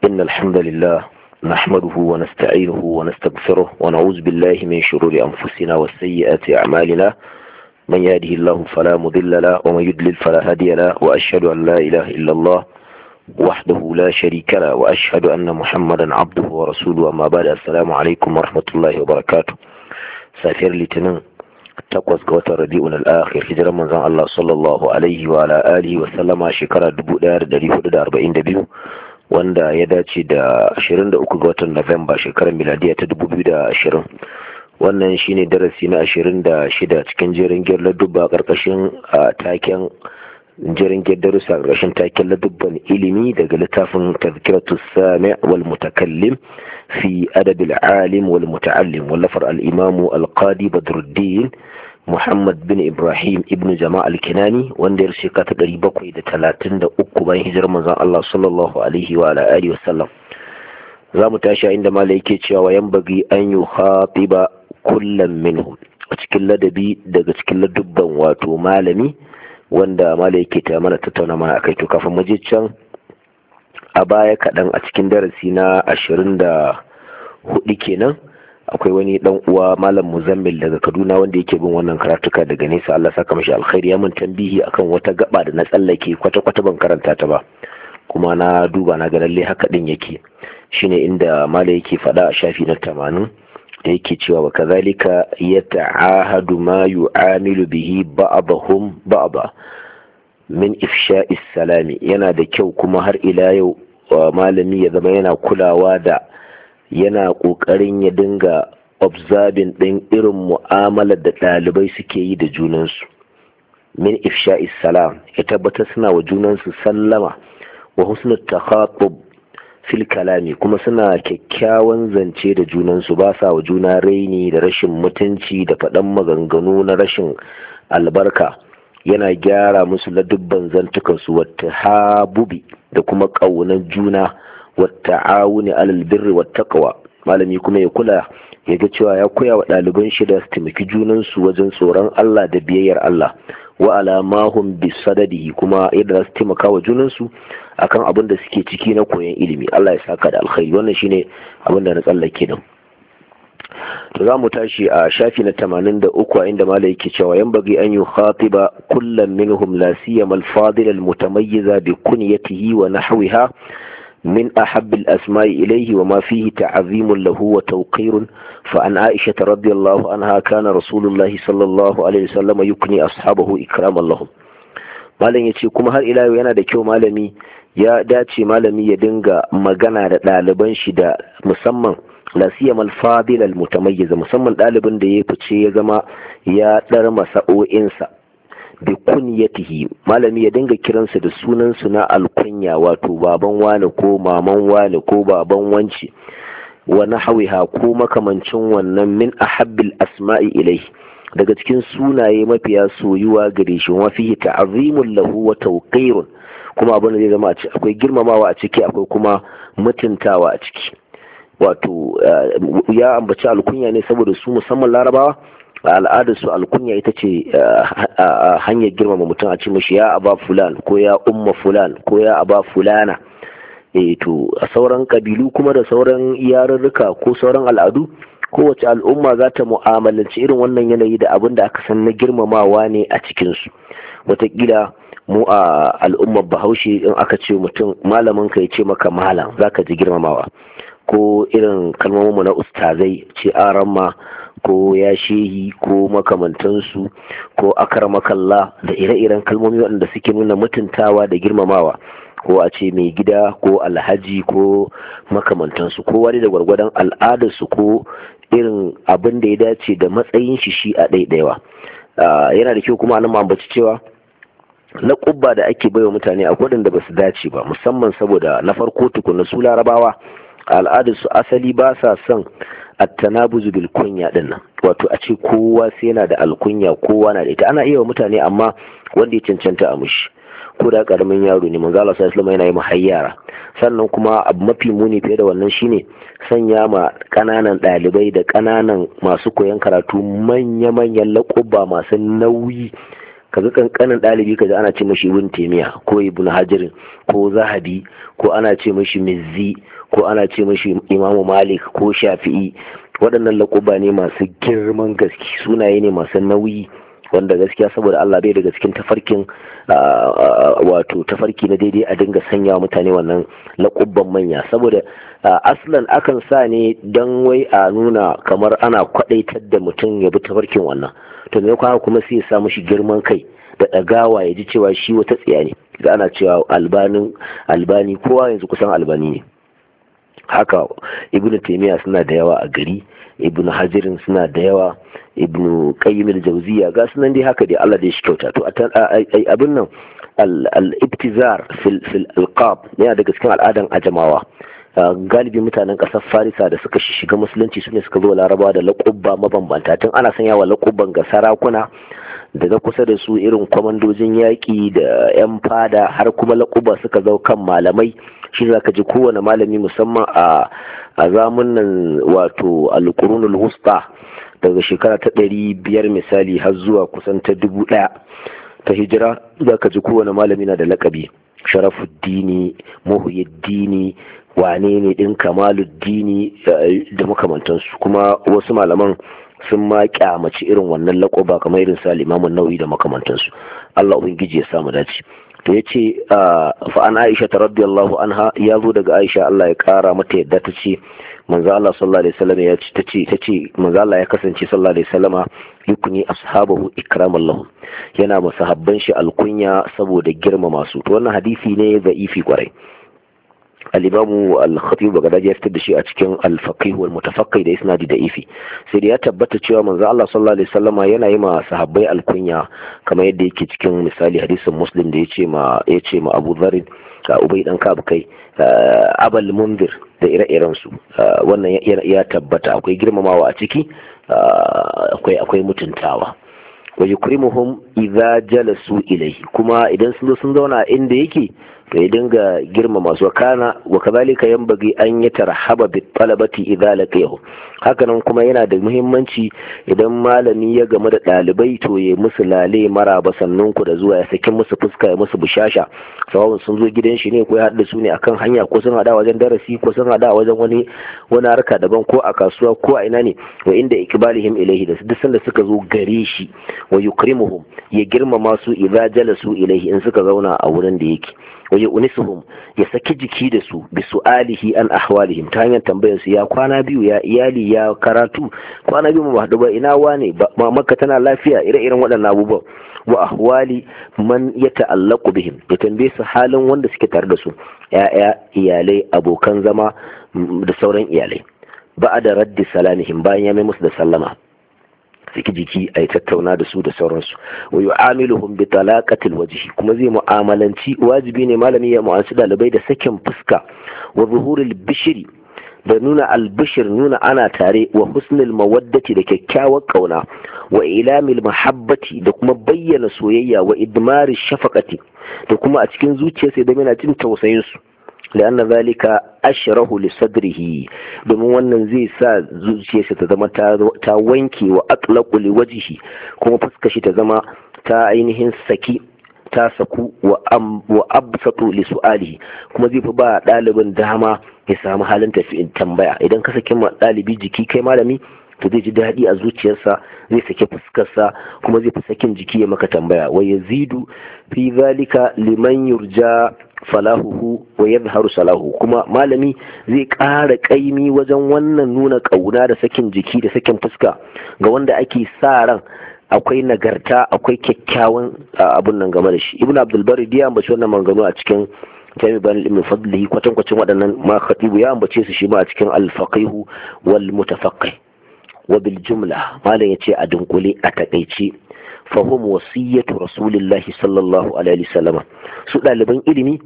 إن الحمد لله نحمده ونستعينه ونستغفره ونعوذ بالله من شرور أنفسنا وسيئات أعمالنا من يهده الله فلا مضل له ومن يضلل فلا هادي له وأشهد أن لا إله إلا الله وحده لا شريك له وأشهد أن محمدا عبده ورسوله أما بعد السلام عليكم ورحمة الله وبركاته. سافر لتنين takwas ga watan Rabi'un al-Akhir hijiran manzon Allah sallallahu alaihi wa ala alihi wa sallama shekara 1442 wanda ya dace da 23 ga watan Nuwamba shekarar miladiya ta 2020. Wannan shine darasi na 26 cikin jerin gyar dubba karkashin taken jerin gyar darussa karkashin taken ladubban ilimi daga littafin Tazkiratus Sami' wal Mutakallim في أدب العالم والمتعلم واللفر الإمام القاضي بدر الدين محمد بن إبراهيم ابن جماعة الكناني واندير شكات قريبا قيدة 33 بين هجر مزان الله صلى الله عليه وعلى آله وسلم. زام تاشا عندما ليكيتشا وينبغي أن يخاطب كل منهم أتكلا دبي دقا تكلا دبا واتو مالمي واندا ماليكيتا مانا تتونا ما أكيتو كافا مجيتشان a baya kaɗan a cikin darasi na 24 kenan akwai wani ɗan uwa malam Muzammil daga Kaduna wanda yake bin wannan karatuka daga nesa, Allah saka mashi alkhairi, ya mun tambihi akan wata gaba da na tsallake kwata-kwata ban karanta ta ba, kuma na duba na ga lalle haka din yake, shine inda malam yake faɗa a shafi na 80 da yake cewa wa kazalika yata'ahadu ma yu'amilu bihi ba'dahum ba'da min ifsha'is salami. Yana da kyau kuma har ila yau malami ya zama yana kulawa da yana kokarin ya dinga observing din irin mu'amalar da ɗalibai suke yi da junansu. Min ifsha'is salam, ya tabbatar suna wa junansu sallama wa husnul takhatub fil kalami, kuma suna kyakkyawan zance da junansu, ba sa wa juna raini da rashin mutunci da faɗan maganganu na rashin albarka. Yana gyara musu ladubban zantukansu wata habubi da kuma ƙaunar juna wata awuni alal birri wata ƙawa. Malami kuma ya kula ya ga cewa ya koya wa ɗaliban shi da su taimaki junansu wajen tsoron Allah da biyayyar Allah wa alamahum bi sadadihi, kuma yadda za su taimaka wa junansu akan abin da suke ciki na koyon ilimi. Allah ya saka da alkhairi. Wannan shine abin da na tsallake nan. To za mu tashi a shafi na 83 inda malai yake cewa yan bagi an yi khatiba kullum minhum la siyama al-fadil al-mutamayyiza bi kunyatihi wa nahwiha min ahabb al-asma'i ilayhi wa ma fihi ta'zim lahu wa tawqir. Fa an Aisha radhiyallahu anha kana Rasulullah sallallahu alaihi wasallam yukni ashabahu ikraman lahum. Malam yace kuma har ila yau yana da kyau malami ya dace malami ya dinga magana da ɗaliban shi da musamman la siyama al-fadil al-mutamayyiz, musamman ɗalibin da ya fice ya zama ya dar masa'o'insa bi kunyatihi. Malami ya dinga kiransu da sunan su na alkunya, wato baban wani ko maman wani ko baban wanci wa nahwiha ko makamancin wannan min ahabbil asma'i ilayhi, daga cikin sunaye mafiya soyuwa gare shi, wa fihi ta'zimul lahu wa tawqirun, kuma abin da zai zama akwai girmamawa a ciki akwai kuma mutuntawa a ciki. Wato ya ambaci alkunya ne saboda su musamman larabawa al'adar su alkunya ita ce hanyar girmama mutum, a ce mashi ya aba fulan ko ya umma fulan ko ya aba fulana. To a sauran kabilu kuma da sauran yarurruka ko sauran al'adu, kowace al'umma za ta mu'amalanci irin wannan yanayi da abin da aka san na girmamawa ne a cikinsu. Wataƙila mu a al'ummar Bahaushe in aka ce mutum malamin ka ya ce maka malam, za ka ji girmamawa. Ko irin kalmominmu na ustazai ce aramma ko ya shehi ko makamantansu ko akramakallah da ire-iren kalmomi waɗanda suke nuna mutuntawa da girmamawa, ko a ce mai gida ko alhaji ko makamantansu, ko wani da gwargwadon al'adarsu ko irin abin da ya dace da matsayin shi a ɗaiɗaiwa. Yana da kyau kuma anan mu ambaci cewa na ƙubba da ake baiwa mutane a waɗanda ba su dace ba, musamman saboda na farko tukuna su larabawa al'adarsu asali ba sa son attanabuzu bil kunya din nan, wato a ce kowa sai yana da alkunya, kowa na da ita. Ana iya wa mutane amma wanda ya cancanta a mushi, ko da karamin yaro ne. Manzo Allah sallallahu alaihi wasallam yana yi mahayyara. Sannan kuma abu mafi muni fiye da wannan shine sanya ma kananan ɗalibai da kananan masu koyon karatu manya-manyan laƙuba masu nauyi kaga kankanin ɗalibi kaga ana ce mashi ibn taymiya ko ibn hajar ko zahabi ko ana ce mashi mizzi ko ana ce mashi imamu malik ko shafi'i. Waɗannan laƙuba ne masu girman gaske, sunaye ne masu nauyi wanda gaskiya saboda Allah bai daga cikin tafarkin wato tafarki na daidai a dinga sanya mutane wannan laƙubban manya, saboda aslan akan sa ne don wai a nuna kamar ana kwaɗaitar da mutum ya bi tafarkin wannan, to me kuma sai ya sa mishi girman kai da ɗagawa ya ji cewa shi wata tsiya ne, da ana cewa albani kowa yanzu kusan albani ne. Haka ibnu taymiya suna da yawa a gari, ibnu hajirin suna da yawa, ibnu qayyim al-jawziya ga sunan dai haka dai Allah da shi kyauta. To abin nan al-ibtizar fil alqab ne daga cikin al'adan ajamawa. Galibi mutanen ƙasar farisa da suka shiga musulunci su ne suka zo larabawa da laƙubba mabambanta, tun ana sanya wa laƙubban ga sarakuna da na kusa da su irin kwamandojin yaƙi da 'yan fada, har kuma laƙubba suka zo kan malamai. Shi za ka ji kowane malami musamman a zamunan wato alƙurunul wusta daga shekara ta 500 misali har zuwa kusan ta 1000 ta hijira, za ka ji kowane malami na da laƙabi. Sharafuddini, Muhyiddini, wane ne din Kamaluddini da makamantansu. Kuma wasu malaman sun ma kyamaci irin wannan laƙoba kamar irin sa Imam Nawawi da makamantansu. Allah ubangiji ya samu dace. To yace fa an Aisha radiyallahu anha, ya zo daga Aisha Allah ya kara mata yadda ta ce manzo Allah sallallahu alaihi wasallam ya ce tace manzo Allah ya kasance sallallahu alaihi wasallama yukuni ashabahu ikraman lahum, yana masahabban shi alkunya saboda girmama su. To wannan hadisi ne da'ifi kwarai. Al-Imam al-Khatib Baghdadi ya fitar da shi a cikin al-Faqih wal Mutafaqqih da isnadi da'ifi. Sai da ya tabbata cewa manzo Allah sallallahu alaihi wasallama yana yi ma sahabbai alkunya kamar yadda yake cikin misali hadisin Muslim da yace ma Abu Dharr ka Ubay dan Ka'ab kai Abul Munzir da ire-iren su. Wannan ya tabbata akwai girmamawa a ciki, akwai mutuntawa. Wa yukrimuhum idza jalasu ilayhi, kuma idan sun zauna inda yake to ya dinga girmama su. Kana wa kadhalika yanbaghi an yatarhaba bit talabati idza laqiyahu, hakanan kuma yana da muhimmanci idan malami ya gamu da dalibai to ya musu lale maraba sannun ku da zuwa, ya saki musu fuska, ya musu bushasha, sawa'un sun zo gidan shi ne ko ya haɗa su ne akan hanya, ko sun hada wajen darasi, ko sun hada wajen wani harka daban, ko a kasuwa ko a ina ne. Wa inda ikbalihim ilayhi, da duk sanda suka zo gare shi, wa yukrimuhum, ya girmama su idza jalasu ilayhi, in suka zauna a wurin da yake. Waje unisuhum, ya saki jiki da su bi su'alihi an ahwalihim, ta hanyar tambayar su ya kwana biyu, ya iyali, ya karatu, kwana biyu mu haɗu ba, ina wane ba, Makka tana lafiya, ire-iren waɗannan abubuwan. Wa ahwali man ya ta'allaqu bihim, ya tambaye su halin wanda suke tare da su, ya'ya, iyalai, abokan zama da sauran iyalai. Ba'da raddi salamihim, bayan ya mai musu da sallama, saki jiki a yi tattauna da su da sauransu. Wa yu'amiluhum bi talaqatil wajhi, kuma zai mu'amalanci, wajibi ne malami ya mu'anci dalibai da sakin fuska. Wa zuhuril bishri, da nuna albishir, nuna ana tare. Wa husnil mawaddati, da kyakkyawar kauna. Wa ilamil mahabbati, da kuma bayyana soyayya. Wa idmari shafaqati, da kuma a cikin zuciyarsa da yana jin tausayin su. لأن ذلك أشره لصدره, domin wannan zai sa zuciyarsa ta zama ta wanke. Wa atlaqu liwajhi, kuma fuskar shi ta zama ta ainihin saki, ta saku. Wa absatu li su'alihi, kuma zai fi ba ɗalibin dama ya samu halin tambaya. Idan ka saki ma ɗalibi jiki kai malami, to zai ji daɗi a zuciyarsa, zai sake fuskarsa, kuma zai fi sakin jiki ya maka tambaya. Wa yazidu fi zalika liman yurja falahuhu wa yadhharu salahu, kuma malami zai ƙara ƙaimi wajen wannan nuna ƙauna da sakin jiki da sakin fuska ga wanda ake sa ran akwai nagarta, akwai kyakkyawan abun nan game da shi. Ibn Abdul Barri ya ambaci wannan maganganu a cikin Jami' Bayan Ilmi Fadlihi, kwatankwacin waɗannan ma Khatibu ya ambace su shi ma a cikin Al-Faqih wal Mutafaqqih. Wa bil jumla, malam yace a dunkule, a takaice, fahim wasiyyatu rasulillahi sallallahu alaihi wasallam, su ɗaliban ilimi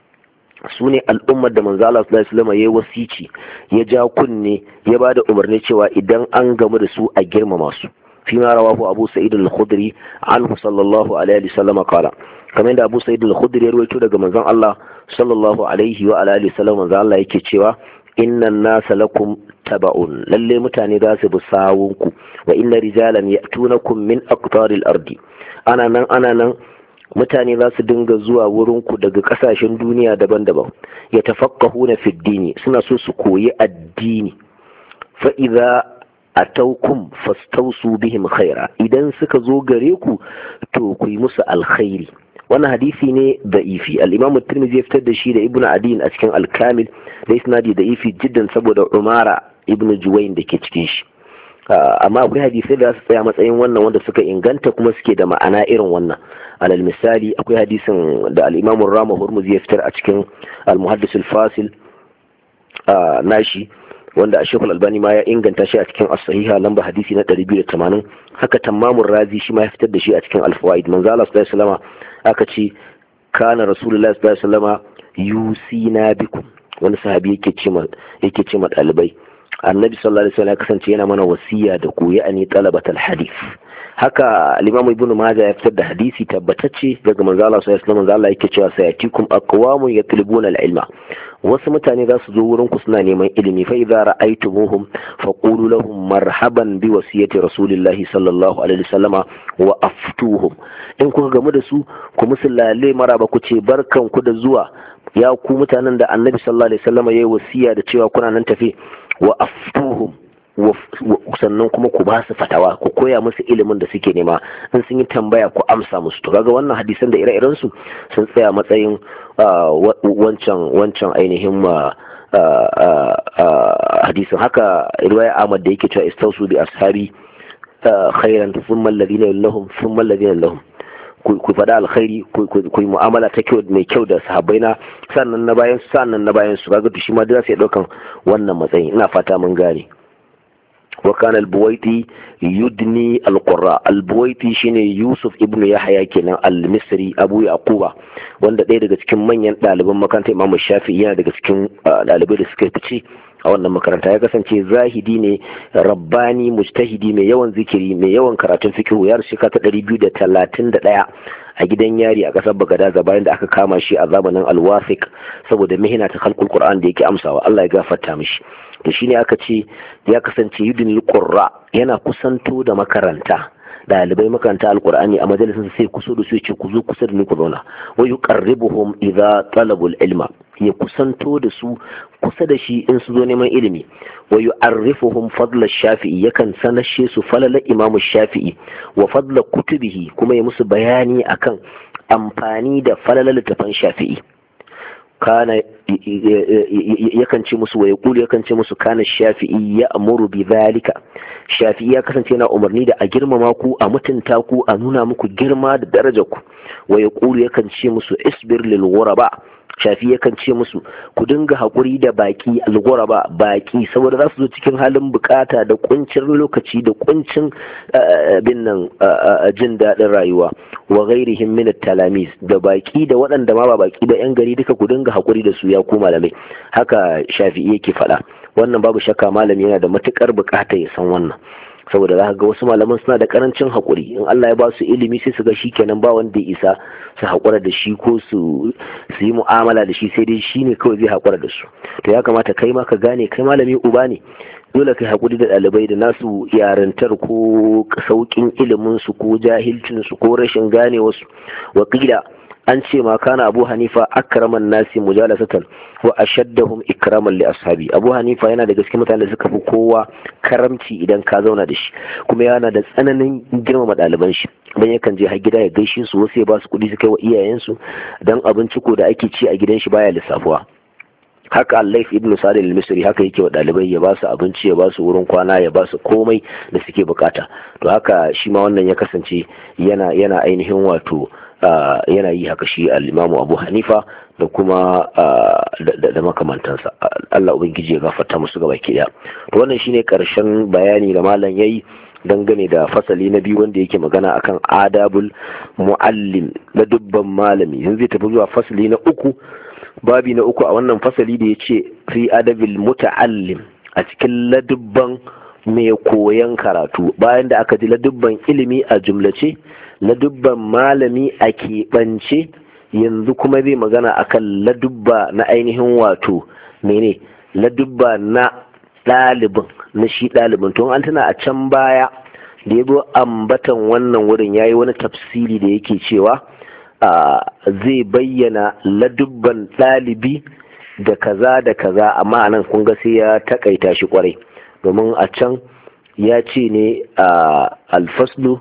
su ne al'ummar da manzo Allah sallallahu alaihi wasallam ya wasici, ya ja kunne, ya ba da umarni cewa idan an gamu da su a girmama su. fi ma rawahu Abu Sa'id al-Khudri anhu sallallahu alaihi wasallam qala, kamar da Abu Sa'id al-Khudri ya rawaito daga manzon Allah sallallahu alaihi wa alihi wasallam, manzo Allah yake cewa innan nasa lakum taba'un, lalle mutane za su bi sawunku. Wa inna rijalan ya'tunakum min aqtaril ardi, ana nan mutane za su dinga zuwa wurinku daga kasashen duniya daban-daban ya tafaqqahuna fi dini, suna so su koyi addini. fa idza ataukum fastausu bihim khaira, idan suka zo gare ku to ku yi musu alkhairi. wannan hadisi ne da'ifi. al-imam at-tirmidhi ya fitar da shi da ibnu adin a cikin al-kamil da isnadi da'ifi jiddan saboda umara ibnu juwayn da ke cikin shi. amma akwai hadisai da su tsaya matsayin wannan wanda suka inganta kuma suke da ma'ana irin wannan. alal misali akwai hadisin da al-imam rama hurmuzi ya fitar a cikin al-muhaddis al-fasil nashi, wanda a shekul albani ma ya inganta shi a cikin as-sahiha lamba hadisi na 280. haka tammamur razi shi ma ya fitar da shi a cikin al-fawaid. manzo Allah sallallahu alaihi wasallam aka ce kana rasulullahi sallallahu alaihi wasallam yusina bikum, wani sahabi yake ce ma dalibai, annabi sallallahu alaihi wasallam ya kasance yana mana wasiya da ku, ya'ani talabatal hadith. haka al-imam ibn majah ya fitar da hadisi tabbatacce daga manzo Allah sallallahu alaihi wasallam, manzo Allah yake cewa sayatikum aqwamun yatlubuna al-ilma, wasu mutane za su zo wurin ku suna neman ilimi, fa idza ra'aytumuhum faqulu lahum marhaban bi wasiyati rasulillahi sallallahu alaihi wasallama wa aftuhum. in kuka gamu da su ku musu lalle maraba, ku ce barkan ku da zuwa ya ku mutanen da annabi sallallahu alaihi wasallama yayi wasiya da cewa kuna nan tafe, wa aftuhum, sannan kuma ku ba su fatawa, ku koya musu ilimin da suke nema, in sun yi tambaya ku amsa musu. To kaga wannan hadisan da ire-iren su sun tsaya matsayin wancan ainihin hadisin. haka riwaya Ahmad da yake cewa istausu bi ashabi khairan thumma alladhina lahum thumma alladhina lahum, ku faɗa alkhairi, ku yi mu'amala ta kyau mai kyau da sahabbaina, sannan na bayan su kaga shi ma da sai daukan wannan matsayin. ina fata mun gane. wa kana al-buwaiti yudni al-qurra. al-buwaiti shine Yusuf ibn Yahya kenan al-Misri Abu Yaquba, wanda ɗaya daga cikin manyan ɗaliban makarantar Imam Shafi'i, yana daga cikin ɗalibai da suka fice a wannan makaranta. ya kasance zahidi ne, rabbani, mujtahidi, mai yawan zikiri, mai yawan karatun fiqh. ya rasu shekara ta 231 a gidan yari a kasar Bagadaza bayan da aka kama shi a zamanin al-Wasiq saboda mihina ta khalqul Qur'an da yake amsawa. Allah ya gafarta mishi. to shine aka ce ya kasance yudin qurra, yana kusanto da makaranta, dalibai makaranta alqur'ani a majalisin sai kuso da su ce ku zo kusa da ni ku zauna. wa yuqarribuhum idza talabul ilma, ya kusanto da su kusa da shi in su zo neman ilimi. wa yu'arrifuhum fadla shafi'i, yakan sanashe su falala imamu shafi'i wa fadla kutubihi, kuma ya musu bayani akan amfani da falala littafan shafi'i. kana yakan ce musu, wa yaqulu yakan ce musu, kana shafi'i ya amuru bi zalika, shafi'i ya kasance yana umarni da a girmama ku, a mutunta ku, a nuna muku girma da darajar ku. wa yaqulu yakan ce musu isbir lil ghuraba, shafi yakan ce musu ku dinga haƙuri da baki, al-ghuraba, baki, saboda za su zo cikin halin bukata da kuncin lokaci da kuncin jin daɗin rayuwa. wa ghairihim min at-talamis, da baki da waɗanda ma ba baki ba yan gari, duka ku dinga haƙuri da su ya ku malamai. haka shafi'i yake faɗa. wannan babu shakka malami yana da matukar bukata ya san wannan, saboda za ka ga wasu malaman suna da karancin haƙuri. in Allah ya ba su ilimi sai su ga shi kenan ba wanda ya isa su haƙura da shi ko su yi mu'amala da shi, sai dai shi ne kawai zai haƙura da su. to ya kamata kai ma ka gane, kai malami uba ne, dole kai haƙuri da ɗalibai da nasu yarantar ko sauƙin ilimin su ko jahilcin su ko rashin gane wasu. wakila an ce ma kana Abu Hanifa akraman nasi mujalasatan wa ashaddahum ikraman li ashabi. Abu Hanifa yana da gaske mutane da suka fi kowa karamci idan ka zauna da shi, kuma yana da tsananin girmama ɗaliban shi. dan yakan je har gida ya gaishe su, wasu ya ba su kuɗi su kai wa iyayensu, dan abinci ko da ake ci a gidan shi baya lissafuwa. haka Al-Layth ibn Sa'd al-Misri haka yake wa ɗalibai, ya ba su abinci, ya ba su wurin kwana, ya ba su komai da suke bukata. to haka shi ma wannan ya kasance yana ainihin wato yana yi haka shi al-Imam Abu Hanifa da kuma da makamantansa. Allah ubangiji ya gafarta musu gaba ki daya. to wannan shine karshen bayani da malam yayi dangane da fasali na biyu wanda yake magana akan adabul muallim, na dubban malami. yanzu zai tafi zuwa fasali na uku, babi na uku a wannan fasali da yace fi adabil muta'allim, a cikin ladubban mai koyan karatu. bayan da aka ji ladubban ilimi a jumlace, ladubban malami a keɓance, yanzu kuma zai magana akan ladubba na ainihin wato mene, ladubba na ɗalibin, na shi ɗalibin. to an tana a can baya da yabo ambatan wannan wurin yayi wani tafsiri da yake cewa zai bayyana ladubban ɗalibi da kaza da kaza, amma anan kun ga sai ya takaita shi kwarai, domin a can ya ce ne alfaslu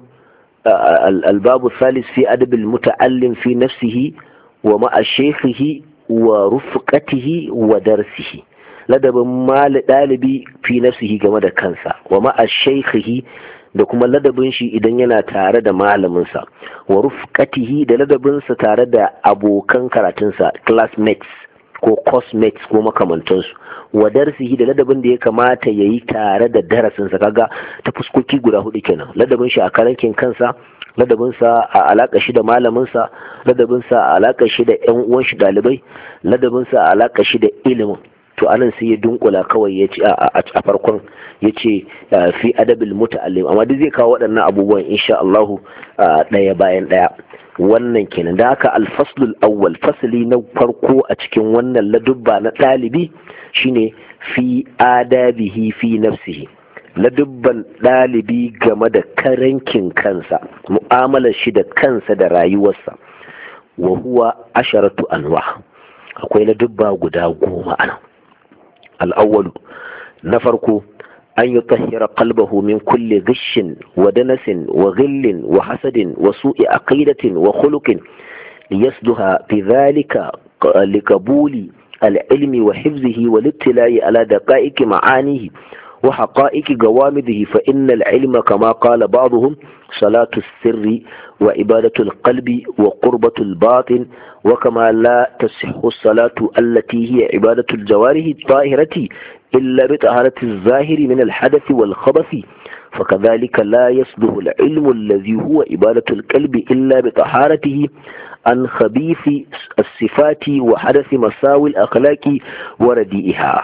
albabu salis fi adabil muta'allim fi nafsihi wa ma'a shaykhihi wa rufqatihi wa darsihi. Ladabin ɗalibi fi nafsihi game da kansa, wa ma'a shaykhihi da kuma ladabin shi idan yana tare da malaminsa, wa rufqatihi da ladabinsa tare da abokan karatunsa, classmates ko cosmates ko makamantansu, wa darsihi da ladabin da ya kamata ya yi tare da darasinsa. Kaga ta fuskoki guda hudu kenan: ladabin shi a karankin kansa, ladabinsa a alaƙa shi da malaminsa, ladabinsa a alaƙa shi da ƴan uwan shi ɗalibai, ladabinsa a alaƙa shi da ilimin. To anan sai ya dunkula kawai ya ce a farkon ya ce fi adabil muta'allim, amma duk zai kawo waɗannan abubuwan insha Allahu ɗaya bayan ɗaya. Wannan kenan. Da haka alfaslul awwal, fasali na farko a cikin wannan ladubba na ɗalibi shine fi adabihi fi nafsihi, ladubban ɗalibi game da karankin kansa, mu'amalar shi da kansa da rayuwarsa. Wa huwa asharatu anwa, akwai ladubba guda 10 anan. al'awwalu, na farko, an yi tahira qalbahu min kulli ghishin wa danasin wa ghillin wa hasadin wa su'i aqidatin wa khuluqin liyasduha fi dhalika likabuli al-ilmi wa hifzihi wal ittila'i ala daqa'iqi ma'anihi wa haqa'iqi gawamidihi, fa inna al-ilma kama qala ba'dhum salatu as-sirri wa ibadatu al-qalbi wa qurbatu al-batin, wa kama la tasihhu as-salatu allati hiya ibadatu al-jawarihi at-tahirati إلا بطهارة الظاهر من الحدث والخبث، فكذلك لا يصلح العلم الذي هو إبادة القلب إلا بطهارته عن خبيث الصفات وحدث مساوي الأخلاق ورديئها.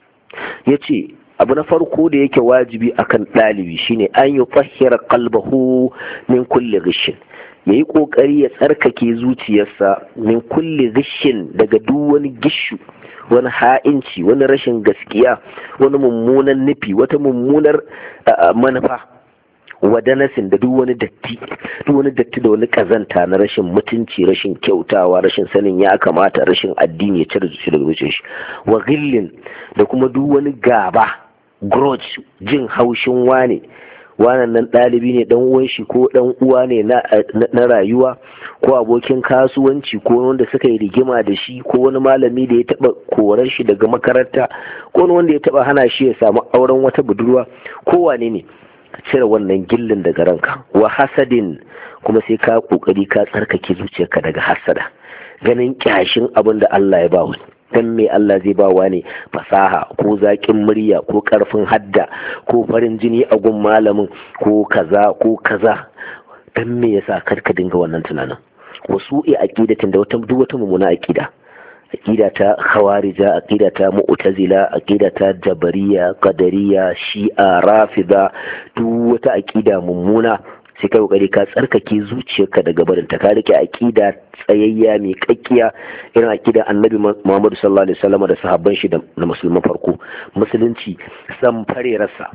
يتي abu na farko da yake wajibi akan ɗalibi shine an yi tahira qalbahu min kulli ghishin, yayi kokari ya tsarkake zuciyarsa min kulli ghishin, daga duk wani gishu, wani ha'inci, wani rashin gaskiya, wani mummunan nufi, wata mummunar manufa, wadanasin da duk wani datti da wani kazanta na rashin mutunci, rashin kyautawa, rashin sanin ya kamata, rashin addini ya cire zuci daga zuciyar shi, wa ghillin da kuma duk wani gaba, grudge, jin haushin wannan nan ɗalibi ne, dan uwan shi ko dan uwa ne na rayuwa, ko abokin kasuwanci, ko wanda suka yi rigima da shi, ko wani malami da ya taba korar shi daga makaranta, ko wanda ya taba hana shi ya samu auren wata budurwa, ko wane ne, ka cire wannan gillin daga ranka. Wa hasadin, kuma sai ka kokari ka tsarkake zuciyarka daga hasada, ganin kyashin abin da Allah ya ba wani. Dan me Allah zai ba wani fasaha ko zaƙin murya ko ƙarfin hadda ko farin jini a gun malamin ko kaza ko kaza, dan me yasa karka dinga wannan tunanin. Wasu aqidatin da duk wata mummuna aqida ta khawarija, aqida ta mu'tazila, aqida ta jabariya, qadariya, shi'a, rafida, duk wata aqida mummuna sai kai kokari ka tsarkake zuciyarka daga barin ta, ka rike aqida tsayayya mai kakkiya irin aqida annabi Muhammad sallallahu alaihi wasallam da sahabban shi da musulman farko. Musulunci san fare rasa.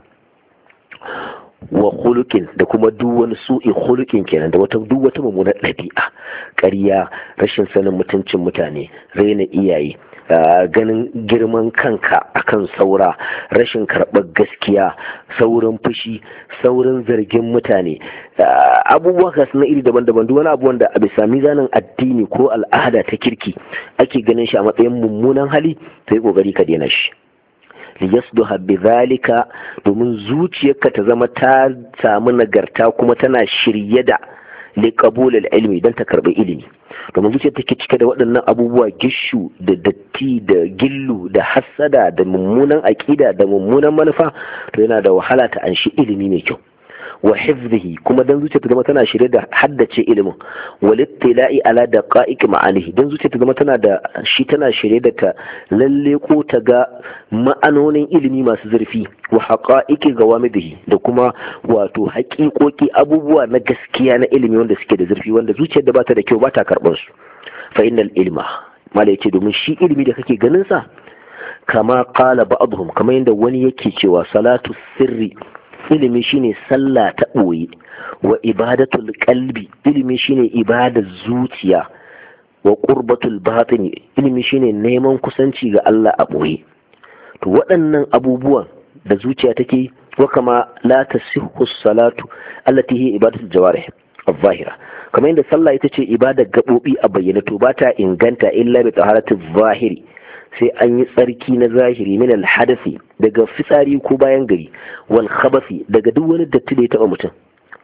Wa khuluqin, da kuma duk wani su'i khuluqin kenan, da duk wata mummunar ɗabi'a, ƙarya, rashin sanin mutuncin mutane, raina iyaye, ganin girman kanka akan saura, rashin karɓar gaskiya, saurin fushi, saurin zargin mutane, abubuwa kasu na iri daban-daban, duk wani abu wanda a bisa mizanin addini ko al'ada ta kirki ake ganin shi a matsayin mummunan hali, to yi kokari ka daina shi. liyasduha bidhalika, domin zuciyarka ta zama ta samu nagarta kuma tana shirye da liqabul ilmi, dan ta karbi ilimi. Domin zuciyar take cike da waɗannan abubuwa, gishu da datti da gillu da hassada da mummunan aqida da mummunan manufa, to yana da wahala ta anshi ilimi mai kyau. Wa hifzihi, kuma dan zuciya ta zama tana shirye da haddace ilimin. Wal ittila'i ala daqa'iq ma'anihi, dan zuciya ta zama tana shirye da ta lalle ko ta ga ma'anonin ilimi masu zurfi. Wa haqa'iqi gawamidihi, da kuma wato haƙiƙoƙi, abubuwa na gaskiya na ilimi wanda suke da zurfi, wanda zuciyar da bata da kyau bata karɓar su. Fa innal ilma, mala yace, domin shi ilimi da kake ganin sa, kama qala ba'dhum, kamar yadda wani yake cewa salatu sirri ilimi shine sallah ta ɓoye, wa ibadatul qalbi ilimi shine ibadar zuciya, wa qurbatul batini ilimi shine neman kusanci ga Allah a ɓoye. To waɗannan abubuwan da zuciya take, wa kama la tasihhu salatu allati hi ibadatul jawarih al-zahira, kamar yadda sallah ita ce ibadar gaɓoɓi a bayyana, to ba ta inganta illa bi taharatul zahiri, sai an yi tsarki na zahiri, min al-hadathi daga fitsari ko bayan gari, wal khabathi daga duk wani datti da ya taba mutum.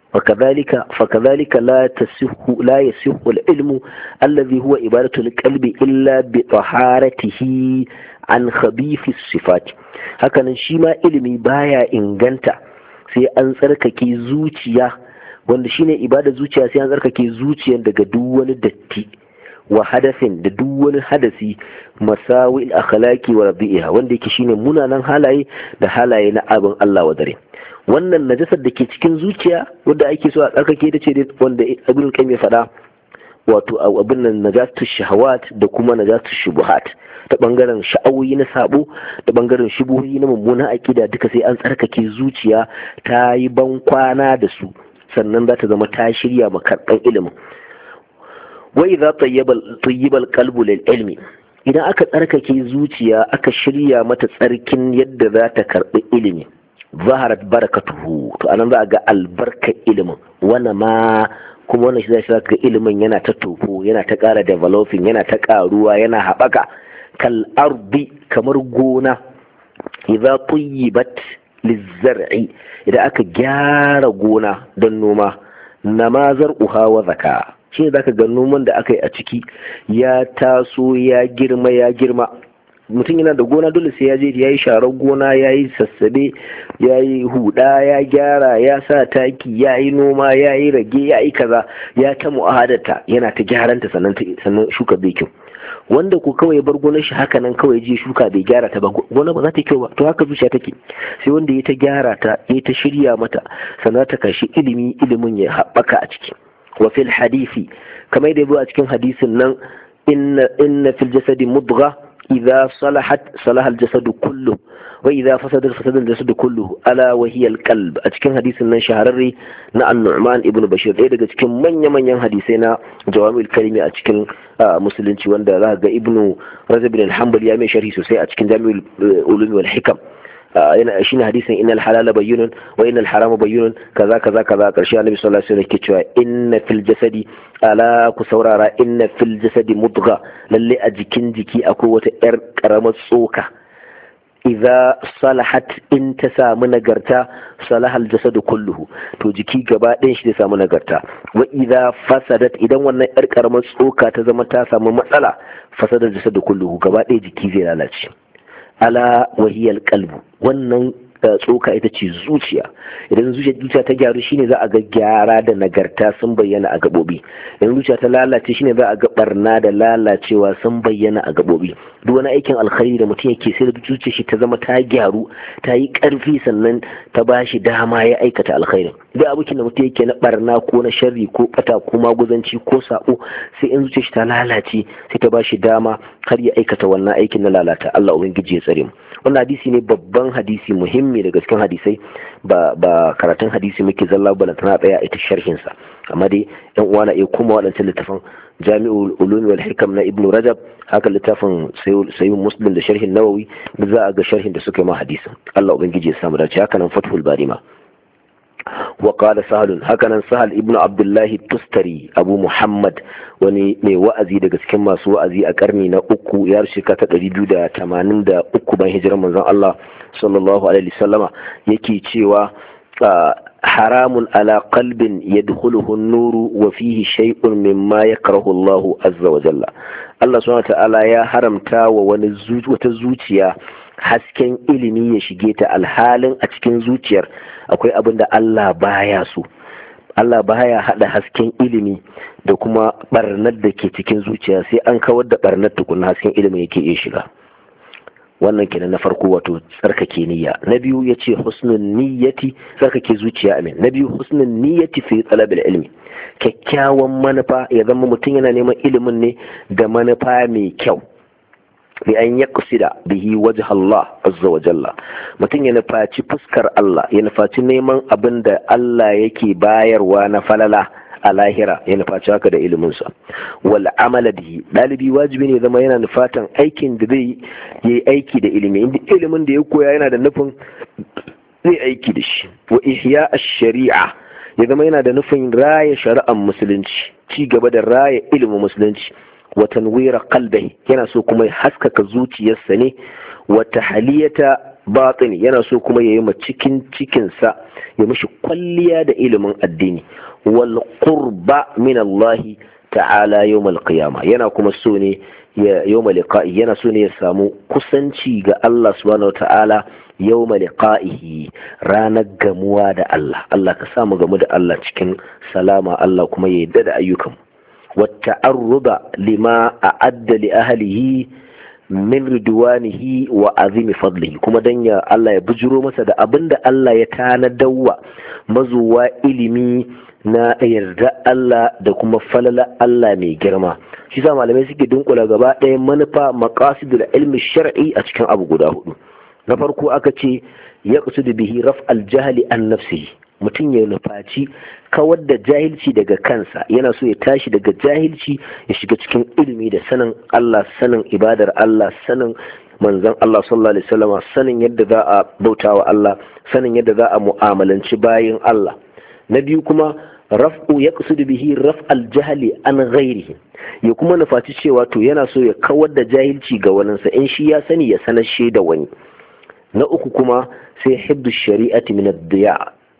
فكذلك لا يصح العلم الذي هو إبادة القلب إلا بطهارته عن خبيث الصفات. hakanan shi ma ilimi baya inganta sai an tsarkake zuciya, wanda shine ibada zuciya, sai an tsarkake zuciyar daga duk wani datti, wa hadasin da duk wani hadasi, masawil akhlaqi wa rabi'iha, wanda yake shine munanan halaye da halaye na abin Allah wa dare. Wannan najasar da ke cikin zuciya wanda ake so a tsarkake da ce wanda Ibn Qayyim ya faɗa, wato abin nan najatu shahawat da kuma najatu shubuhat, ta bangaren sha'awoyi na sabo da bangaren shubuhi na mummunan akida, duka sai an tsarkake zuciya ta yi ban kwana da su, sannan za ta zama ta shirya makarɓan ilimin. wa idza tayyaba al-qalbu lil ilmi, idan aka tsarkake zuciya aka shirya mata tsarkin yadda za ta karɓi ilimi, zaharat barakatuhu, to anan za a ga albarkar ilimin, wannan ma kuma wannan shi zai ga ilimin yana ta tofo, yana ta ƙara developing, yana ta ƙaruwa, yana haɓaka. Kal ardi, kamar gona, idza tayyibat lizzar'i, idan aka gyara gona don noma, nama zar'uha wa zaka, shi zaka ga noman da aka yi a ciki ya taso ya girma. Mutum yana da gona dole sai ya je ya yi sharar gona, ya yi sassabe, ya yi huda, ya gyara, ya sa taki, ya yi noma, ya yi rage, ya yi kaza, ya ta mu'ahadata, yana ta gyaranta sannan shuka bai kyau. Wanda ko kawai ya bar gonar shi haka nan kawai je shuka bai gyara ta ba, gona ba za ta kyau ba. To haka zuciya take, sai wanda ya ta gyara ta, ya ta shirya mata, sannan ta kashi ilimin ya haɓaka a ciki. Wa fil hadisi, kamar da ya a cikin hadisin nan, inna fil jasadi mudgha إذا صلحت صلح الجسد كله وإذا فسد فسد الجسد كله ألا وهي القلب. أتكلم حديث من شهرري نا النعمان ابن بشير إيه ده أتكلم من حديثنا جوامع الكلمة أتكلم مسلم وان ده ابن رجب بن الحنبل يامي شرحي سوسي أتكلم جامع العلوم والحكم yana shine hadisin innal halala bayyinun wa innal harama bayyinun kaza karshe annabi sallallahu alaihi wasallam yake cewa inna fil jasadi, ala ku saurara, inna fil jasadi mudgha, lalle a jikin jiki akwai wata yar karamar tsoka, idza salahat, in ta samu nagarta, salahal jasadu kulluhu, to jiki gaba ɗayan shi zai samu nagarta. Wa idza fasadat, idan wannan yar karamar tsoka ta zama ta samu matsala, fasadal jasadu kulluhu, gaba ɗaya jiki zai lalace. Ala wahiyal qalbu, wannan tsoka ita ce zuciya. Idan zuciya ta gyaru shine za a ga gyara da nagarta sun bayyana a gabobi. Idan zuciya ta lalace shine za a ga barna da lalacewa sun bayyana a gabobi. Duk wani aikin alkhairi da mutum yake, sai da zuciyar shi ta zama ta gyaru, ta yi karfi, sannan ta bashi dama ya aikata alkhairin. Duk abokin da mutum yake na barna ko na sharri ko bata ko maguzanci ko sabo, sai in zuciyar shi ta lalace sai ta bashi dama har ya aikata wannan aikin na lalata. Allah ubangiji ya tsare mu. Wannan hadisi ne babban hadisi, muhimmi daga cikin hadisai, ba karatun hadisi muke zalla ba, tana tsaya ita sharhin sa. Amma dai yan uwa na iya kuma waɗancan littafin Jami'ul Ulum wal Hikam na Ibn Rajab, haka littafin Sahih Muslim da sharhin Nawawi, da za a ga sharhin da suka yi ma hadisin. Allah ubangiji ya samu dace. Haka nan Fathul Bari ma. وقال سهل هكذا سهل ابن عبد الله التستري أبو محمد wani mai wa'azi daga cikin masu wa'azi a karni na uku, ya shika ta 283 bayan hijirar manzon Allah sallallahu alaihi wasallama, yake cewa haramun ala qalbin yadkhuluhu an-nuru wa fihi shay'un mimma yakrahu Allah azza wa jalla. Allah subhanahu wa ta'ala ya haramta wa wata zuciya hasken ilimi ya shige ta, alhalin a cikin zuciyar akwai abin da Allah baya so. Allah baya hada hasken ilimi da kuma barnar da ke cikin zuciya, sai an kawar da barnar tukuna hasken ilimi yake iya shiga. Wannan kenan na farko, wato tsarkake niyya. Na biyu yace husnul niyyati, tsarkake zuciya, amin. Na biyu husnul niyyati fi talabil ilmi, kyakkyawan manufa, ya zama mutum yana neman ilimin ne da manufa mai kyau. bi an yaqsida bihi wajh Allah azza wa jalla, mutum ya nufaci fuskar Allah, ya nufaci neman abin da Allah yake bayarwa na falala a lahira, ya nufaci haka da iliminsa. Wal amala bihi, dalibi wajibi ne zama yana nufatan aikin da zai yi aiki da ilimi, inda ilimin da ya koya yana da nufin zai aiki da shi. Wa ihya ash-shari'a, ya zama yana da nufin raya shari'ar musulunci, ci gaba da raya ilimin musulunci. Wa tanwira qalbihi, yana so kuma ya haskaka zuciyarsa ne. Wa tahliyata batini, yana so kuma ya yi ma cikinsa ya mishi kwalliya da ilimin addini. Wal qurba min Allah ta'ala yawmal qiyama, yana kuma so ne ya yawmal liqa'i, yana so ne ya samu kusanci ga Allah subhanahu wa ta'ala yawmal liqa'ihi, ranar gamuwa da Allah. Allah ka samu gamu da Allah cikin salama, Allah kuma ya yarda da ayyukan. Wa ta'arruda lima a'adda li ahlihi min ridwanihi wa azimi fadlihi, kuma dan ya Allah ya bujuro masa da abinda Allah ya tanadawa mazuwa ilimi na yarda Allah da kuma falala Allah mai girma. Shi sa malamai suke dunkula gaba ɗaya manufa maqasidul ilmi shar'i a cikin abu guda hudu. Na farko aka ce yaqsidu bihi raf'al jahli an nafsihi, mutum ya nufaci kawar da jahilci daga kansa, yana so ya tashi daga jahilci ya shiga cikin ilimi da sanin Allah, sanin ibadar Allah, sanin manzon Allah sallallahu alaihi wasallam, sanin yadda za a bautawa Allah, sanin yadda za a mu'amalanci bayin Allah. Na biyu kuma raf'u yaqsidu bihi raf'al jahli an ghairihi, ya kuma nufaci cewa to yana so ya kawar da jahilci ga waninsa, in shi ya sani ya sanar shi da wani. Na uku kuma sai hibdu shari'ati min ad-diya,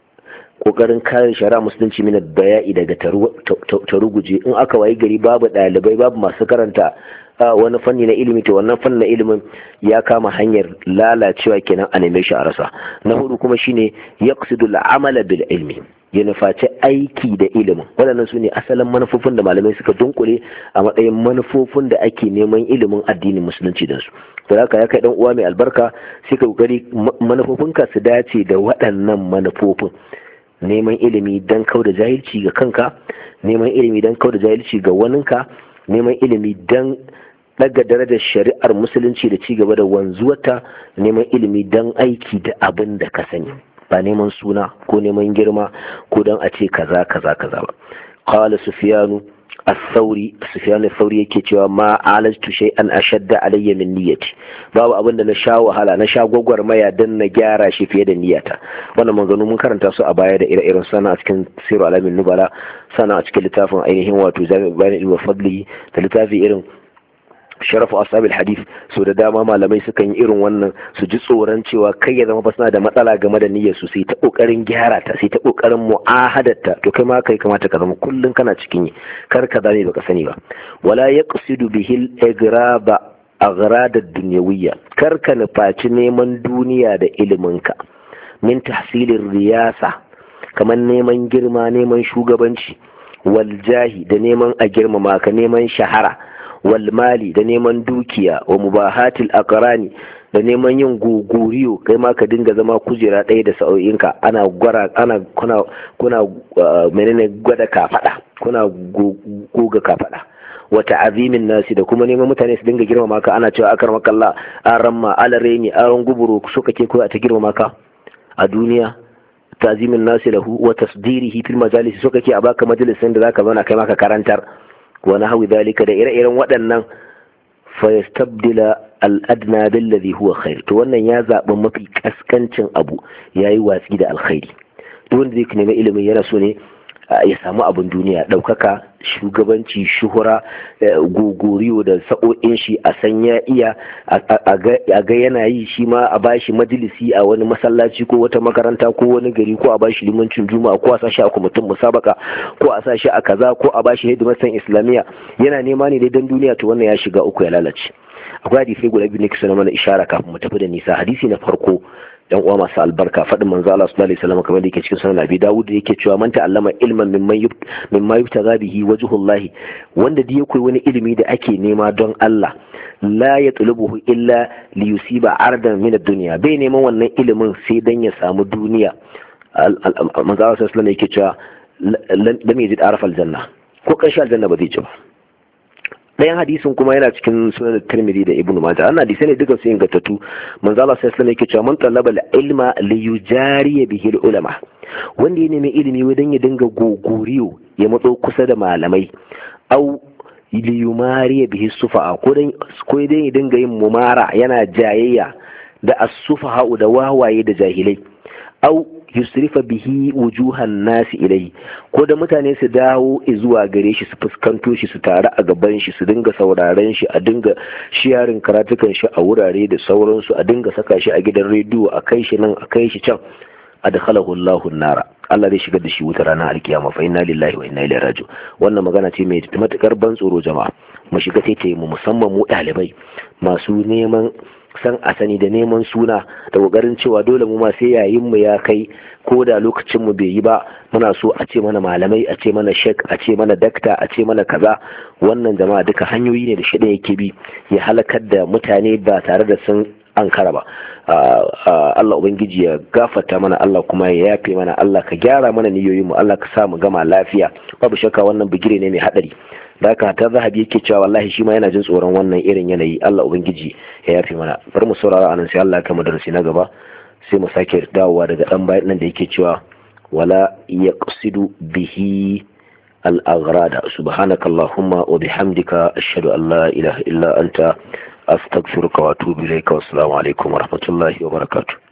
kokarin kare shari'a musulunci min ad-diya'i daga taruguje. In aka wayi gari babu dalibai, babu masu karanta wani fanni na ilimi, to wannan fannin na ilimin ya kama hanyar lalacewa kenan, a neme shi a rasa. Na hudu kuma shine yaqsidu al-amala bil ilmi, ya nufaci aiki da ilimin. Waɗannan su ne asalin manufofin da malamai suka dunkule a matsayin manufofin da ake neman ilimin addinin musulunci da su. To haka ya kai dan uwa mai albarka, sai ka kokari manufofinka su dace da waɗannan manufofin. Neman ilimi dan kau da jahilci ga kanka, neman ilimi dan kau da jahilci ga waninka, neman ilimi dan daga darajar shari'ar musulunci da ci gaba da wanzuwata, neman ilimi dan aiki da abin da ka sani, ba neman suna ko neman girma ko don a ce kaza kaza kaza ba. Qala Sufyan الثوري yake cewa ma alajtu shay'an ashadda alayya min niyyati, babu abin da na sha wahala, na sha gwagwarmaya dan na gyara shi fiye da niyyata. Wannan maganganu mun karanta su a baya da ire-iren sana a cikin Siru Alamin Nubala, sana a cikin littafin ainihin wato Jami'u Bayan Ilmi Fadli, da littafi irin Sharafu Ashabil Hadith. So da dama malamai sukan yi irin wannan, su ji tsoron cewa kai ya zama suna da matsala game da niyyar su, sai ta kokarin gyara ta, sai ta kokarin mu'ahadatta. To kai ma kai kamata ka zama kullun kana cikin yi, kar ka zame baka sani ba. Wala yaqsidu bihil igraba aghrad ad-dunyawiyya, kar ka nufaci neman duniya da iliminka. Min tahsilir riyasa, kamar neman girma, neman shugabanci. Wal jahi, da neman a girmama ka, neman shahara. Wal mali, da neman dukiya. Wa mubahatil aqrani, da neman yin guguriyo, kai ma ka dinga zama kujera ɗaya da sa'o'inka, ana kuna menene gwada kafada, kuna goga kafada. Wa ta'azimin nasi, da kuma neman mutane su dinga girmama ka, ana cewa akar makalla, aramma, alareni, aron guburo, so kake koya ta girmama ka a duniya. Ta'azimin nasi lahu wa tasdirihi fil majalis, so kake a baka majalisin da zaka zauna kai ma ka karantar. Wa nahwi dhalika, da ire-iren waɗannan. Fa yastabdila al-adna billadhi huwa khair, to wannan ya zaɓi mafi kaskancin abu, yayi watsi da alkhairi. Duk wanda zai nemi ilimi yana so ne ya samu abin duniya, ɗaukaka, shugabanci, shuhura, gogoriyo da sa'o'in shi, a san ya iya, a ga yana yi, shi ma a bashi majalisi a wani masallaci ko wata makaranta ko wani gari, ko a bashi limancin juma'a, ko a sa shi a kwamitin musabaka, ko a sa shi a kaza, ko a bashi hidimarsan islamiyya. Yana nema ne dai don duniya, to wannan ya shiga uku, ya lalace. Akwai hadisai guda biyu ne kusa na mana ishara kafin mu tafi da nisa. Hadisi na farko, yan uwa masu albarka, faɗin manzo Allah sallallahu alaihi wasallam kamar da yake cikin sunan Abi Dawud, da yake cewa man ta'allama ilman mimma yubtaga bihi wajhullahi, wanda da ya koyi wani ilimi da ake nema don Allah, la yatlubuhu illa li yusiba ardan min ad-dunya, bai neman wannan ilimin sai dan ya samu duniya. Manzo Allah sallallahu alaihi wasallam yake cewa lam yajid arfa al-janna, ko karshe aljanna ba zai ci ba. ɗayan hadisin kuma yana cikin sunan Tirmidhi da Ibn Majah. Wannan hadisi ne duka su ingantattu. Manzo Allah sallallahu alaihi wasallam yake cewa man talaba al-ilma li yujari bihi al-ulama, wanda ya nemi ilimi wajen ya dinga gogoriyo ya matso kusa da malamai, au li yumari bihi sufa'a, ko dan ya dinga yin mumara yana jayayya da as-sufaha da wawaye da jahilai, au yusrifa bihi wujuhan nasi ilai, ko da mutane su dawo zuwa gare shi su fuskanto shi su taru a gaban shi su dinga sauraren shi, a dinga shiyarin karatukan shi a wurare da sauransu, a dinga saka shi a gidan rediyo, a kai shi nan a kai shi can, adkhalahu Allahu an-nara, Allah zai shigar da shi wuta ranar alkiyama. Fa inna lillahi wa inna ilaihi raji'un. Wannan magana ce mai matukar ban tsoro jama'a. Mu shiga taitaye mu, musamman mu ɗalibai masu neman san a sani da neman suna da kokarin cewa dole mu ma sai yayin mu ya kai, ko da lokacin mu bai yi ba muna so a ce mana malamai, a ce mana shek, a ce mana dakta, a ce mana kaza. Wannan jama'a duka hanyoyi ne da shi yake bi ya halakar da mutane ba tare da sun ankara ba. Allah ubangiji ya gafarta mana, Allah kuma ya yafe mana, Allah ka gyara mana niyoyin mu, Allah ka sa mu gama lafiya. Babu shakka wannan bigire ne mai hadari. Da haka ta Zahabi yake cewa wallahi shi ma yana jin tsoron wannan irin yanayi. Allah ubangiji ya yafe mana. Bari mu saurara anan sai Allah ya kama darasi na gaba, sai mu sake dawowa daga dan bayan nan da yake cewa wala yaqsidu bihi al-aghrada. Subhanakallahumma wa bihamdika ashhadu an la ilaha illa anta astaghfiruka wa atubu ilayka. Wassalamu alaikum wa rahmatullahi wa barakatuh.